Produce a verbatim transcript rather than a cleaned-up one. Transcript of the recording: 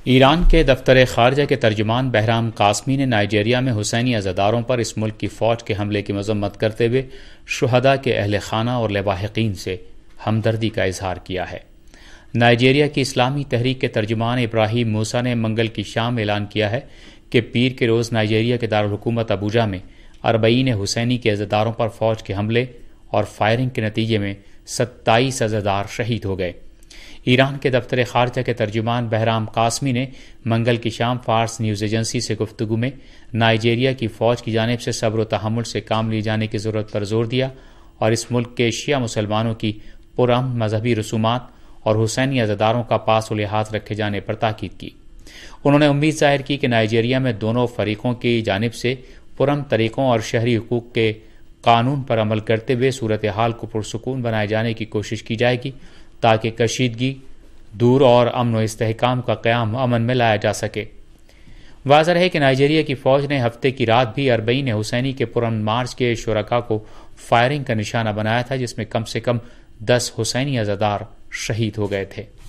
ایران کے دفتر خارجہ کے ترجمان بہرام قاسمی نے نائجیریا میں حسینی عزاداروں پر اس ملک کی فوج کے حملے کی مذمت کرتے ہوئے شہداء کے اہل خانہ اور لواحقین سے ہمدردی کا اظہار کیا ہے۔ نائجیریا کی اسلامی تحریک کے ترجمان ابراہیم موسیٰ نے منگل کی شام اعلان کیا ہے کہ پیر کے روز نائجیریا کے دارالحکومت ابوجا میں اربعین حسینی کے عزاداروں پر فوج کے حملے اور فائرنگ کے نتیجے میں ستائیس عزادار شہید ہو گئے۔ ایران کے دفتر خارجہ کے ترجمان بہرام قاسمی نے منگل کی شام فارس نیوز ایجنسی سے گفتگو میں نائجیریا کی فوج کی جانب سے صبر و تحمل سے کام لیے جانے کی ضرورت پر زور دیا اور اس ملک کے شیعہ مسلمانوں کی پرامن مذہبی رسومات اور حسینی عزاداروں کا پاس و لحاظ رکھے جانے پر تاکید کی۔ انہوں نے امید ظاہر کی کہ نائجیریا میں دونوں فریقوں کی جانب سے پرامن طریقوں اور شہری حقوق کے قانون پر عمل کرتے ہوئے صورتحال کو پرسکون بنائے جانے کی کوشش کی جائے گی تاکہ کشیدگی دور اور امن و استحکام کا قیام امن میں لایا جا سکے۔ واضح ہے کہ نائجیریا کی فوج نے ہفتے کی رات بھی اربعین حسینی کے پرامن مارچ کے شرکاء کو فائرنگ کا نشانہ بنایا تھا، جس میں کم سے کم دس حسینی عزادار شہید ہو گئے تھے۔